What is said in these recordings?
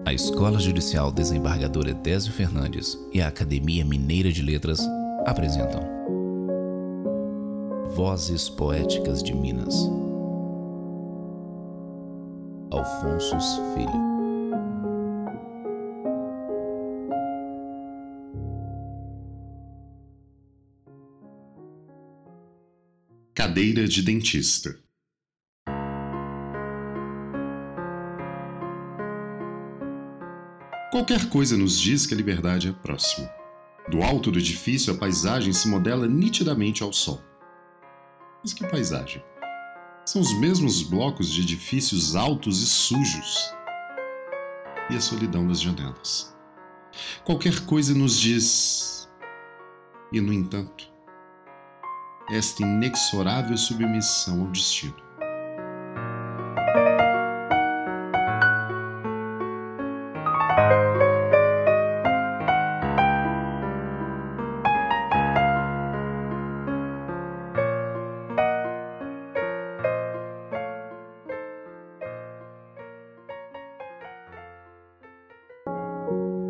A Escola Judicial Desembargador Edésio Fernandes e a Academia Mineira de Letras apresentam Vozes Poéticas de Minas. Alfonsos Filho. Cadeira de dentista. Qualquer coisa nos diz que a liberdade é próxima. Do alto do edifício, a paisagem se modela nitidamente ao sol. Mas que paisagem? São os mesmos blocos de edifícios altos e sujos. E a solidão das janelas. Qualquer coisa nos diz... E, no entanto, esta inexorável submissão ao destino.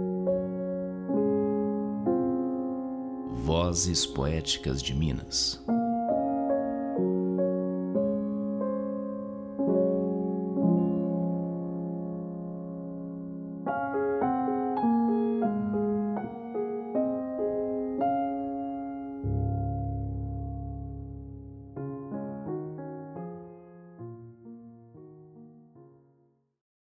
Vozes Poéticas de Minas.